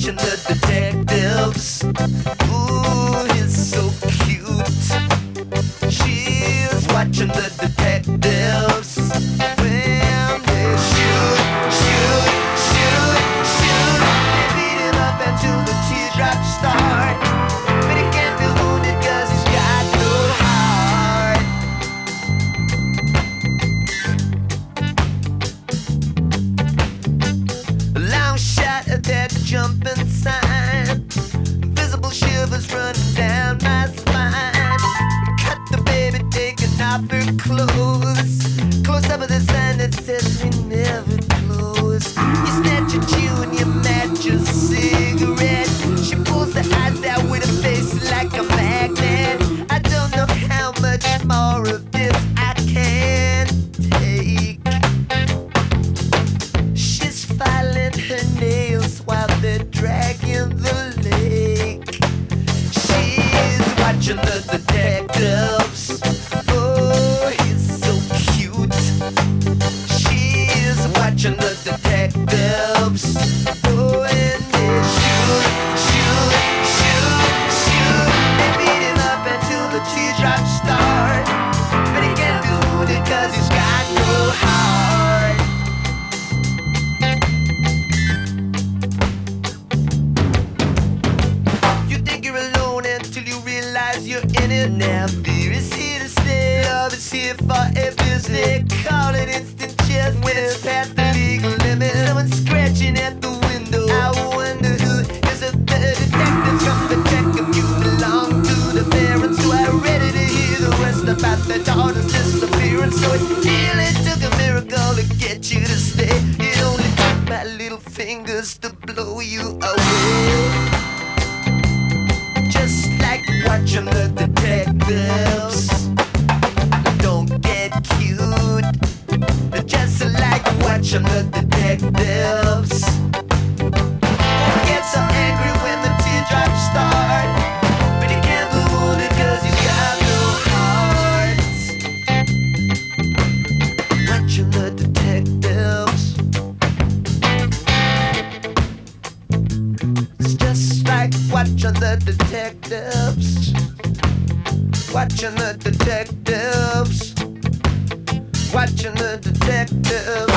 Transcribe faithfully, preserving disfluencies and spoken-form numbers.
watching the detectives. Ooh, he's so cute. She's watching the detectives. When they shoot, shoot, shoot, shoot, they beat him up until the teardrops start. But he can't be wounded 'cause he's got no heart. A long shot at that jumping sign. Invisible shivers running down my spine. Cut the baby taking off her clothes. Close up with a sign that says we never close. You snatch a chew and you match a cigarette. She pulls the eyes out with a face like a magnet. I don't know how much more of this I can take. She's filing her nails while they're dragging the lake. She's watching the detectives. Oh, he's so cute. She's watching the detectives. Oh, and they shoot, shoot, shoot, shoot. They beat him up until the teardrops start. But he can't be wounded 'cause he's got no heart. You think you're alone until you realize you're in it. Now fear is here to stay. Love is here for every day. Call it instant chess when it's past the legal limit. Someone's scratching at the window. I wonder who is it. The detective from the check if you belong to the parents who are ready to hear the rest about their daughter's disappearance. So it really took a miracle to get you to stay. It only took my little fingers to blow you away. Just like watching the detectives. Don't get cute. Just like watching the detectives. Get so angry when the teardrops start. But he can't be wounded 'cause he's got no heart. Watching the detectives. It's just like watching the detectives. Watching the detectives. Watching the detectives.